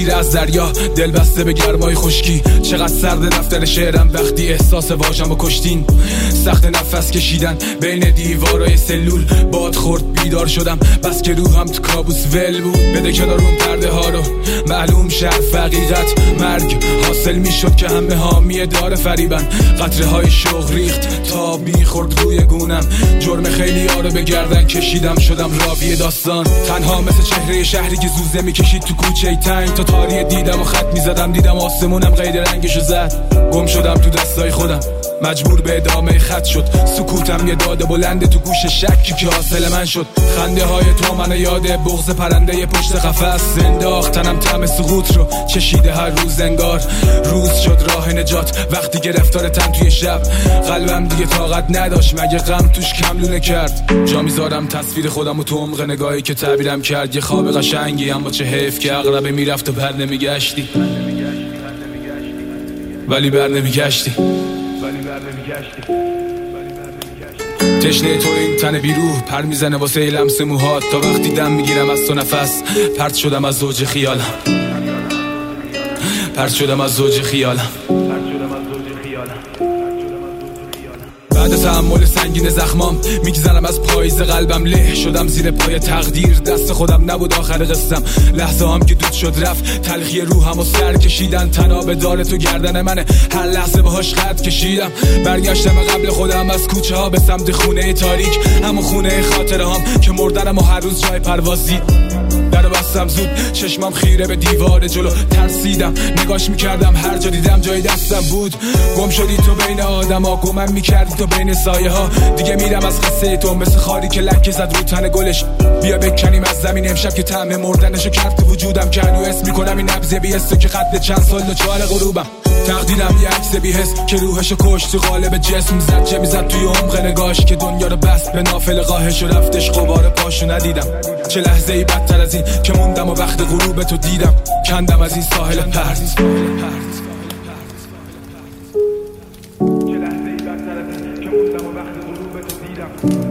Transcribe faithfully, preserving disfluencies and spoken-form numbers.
میره از دریا، دل بسته به گرمای خشکی. چقدر سرد دفتر شعرم وقتی احساس واژه‌مو کشتین. سخت نفس کشیدن بین دیوارای سلول، باد خورد بیدار شدم بس که روحم تو کابوس ول بود. بده کنارون پرده ها رو، معلوم شرف حقیقت مرگ حاصل میشد که همه حامی دار فریبن. قطره های شوق ریخت تا میخورد روی گونم، جرم خیلی ها رو به گردن کشیدم، شدم راوی داستان. تنها مثل چهره شهری که زوزه میکشید تو کوچه تنگ، تا تاری دیدم و خط میزدم، دیدم آسمونم غیر رنگشو زد. گم شدم تو دستای خودم، مجبور به ادامه خط شد. سکوتم یه داده بلنده تو گوش شکی که حاصل من شد. خنده های تو منو یاد بغض پرنده پشت قفس انداخت. تنم طعم سقوط رو چشیده هر روز، انگار روز شد راه نجات. وقتی گرفتار تن توی شب، قلبم دیگه طاقت نداشت، مگه غم توش کملونه کرد. جا میذارم تصویر خودم و تو عمق نگاهی که تعبیرم کرد. یه خواب قشنگی اما چه حیف که عقربه میرفت و بر نمیگشتی، ولی بر نمیگشتی. تشنه تو این تن بیروح پر میزنه واسه لمس موهات، تا وقتی دم میگیرم از تو نفس پرت شدم از زوج خیالم، پرت شدم از زوج خیالم. بعد تحمل سنگین زخمام میگذرم از پاییز قلبم، له شدم زیر پای تقدیر، دست خودم نبود آخر قصم. لحظه هم که دود شد رفت، تلخی روحم و سر کشیدن. تناب دار تو گردن منه، هر لحظه باهاش خط کشیدم. برگشتم قبل خودم از کوچه ها به سمت خونه تاریک، همون خونه خاطره هم که مردنم و هر روز جای پروازی. در بستم زود، چشمم خیره به دیوار جلو، ترسیدم نگاش میکردم، هر جا دیدم جای دستم بود. گم شدی تو بین آدم ها، گمم میکردی تو بین سایه ها. دیگه میرم از قصه تو مثل خاری که لکه زد رو تن گلش. بیا بکنیم از زمین امشب که طعم مردنشو کرد تو وجودم، که هنو اسم میکنم این نبض بی حسو که قد چند سال دچار غروبم. تقدیرم یه عکس بی حس که روحشو کشت تو قالب جسم، زد چه میزد توی عمق نگاش که دنیا رو بست به نافل قاهش و رفتش. غبار پاشو ندیدم، چه لحظه ای بدتر از این که موندم و وقت غروب تو دیدم. کندم از این ساحل پرت، چه لحظه ای بدتر از این که موندم و وقت غروب تو دیدم.